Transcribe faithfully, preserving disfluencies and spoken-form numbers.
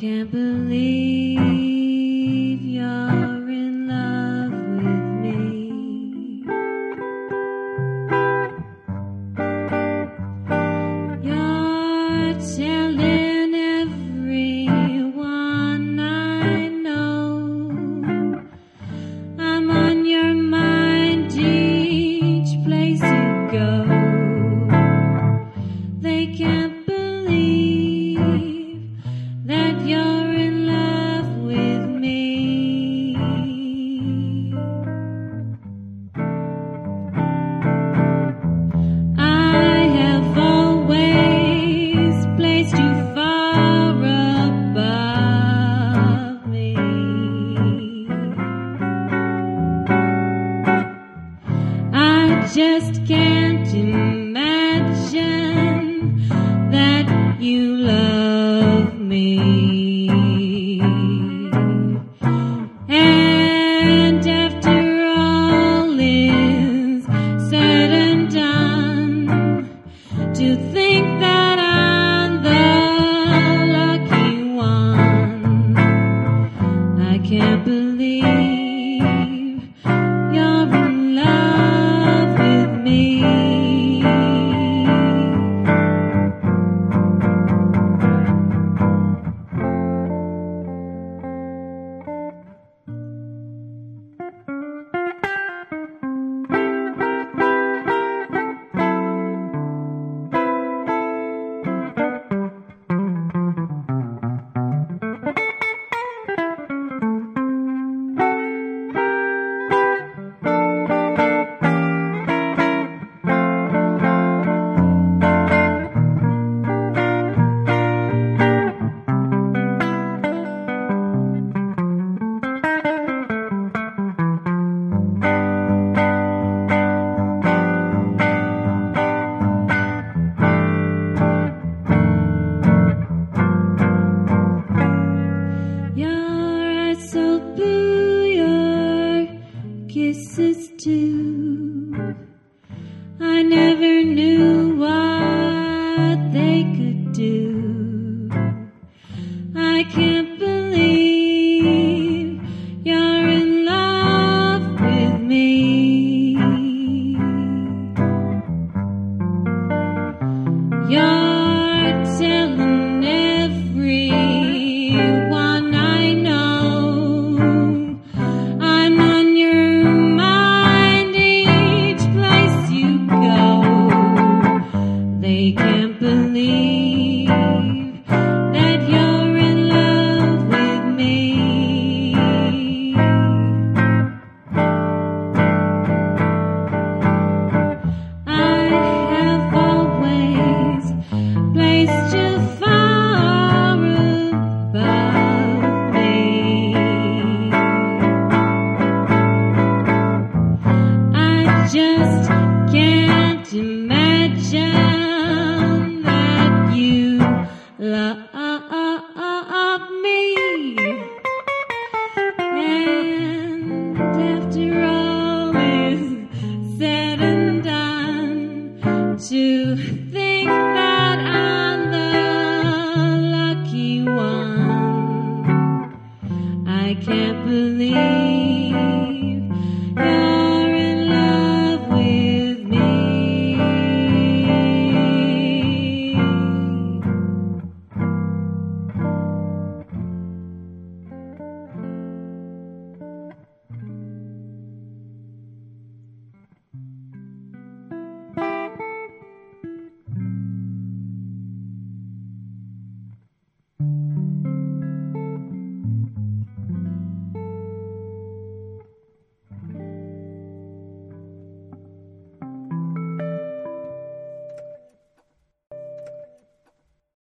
can't believe you're in love with me. You're telling everyone I know I'm on your mind each place you go. They can't believe that you're in love with me. I have always placed you far above me. I just can't imagine that you love me. And after all is said and done, to think that I'm the lucky one, I can't believe you're in love with me. Your eyes so blue, your kisses too. I never knew what they could do. I can't